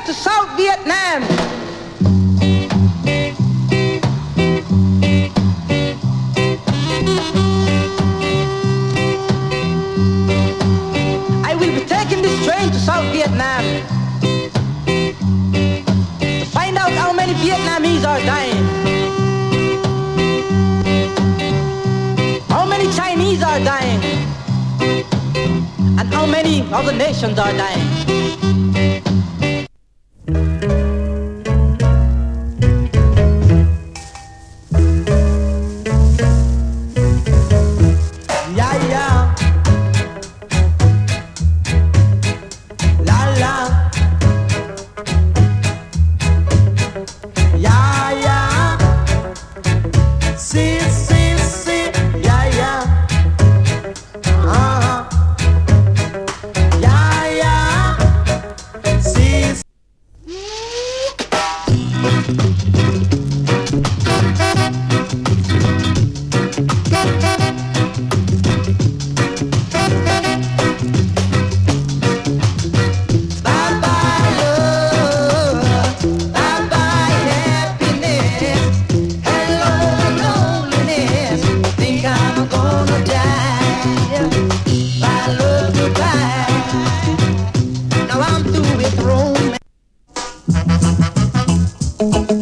train to South Vietnam. I will be taking this train to South Vietnam to find out how many Vietnamese are dying, how many Chinese are dying, and how many other nations are dying. Now I'm through with romance.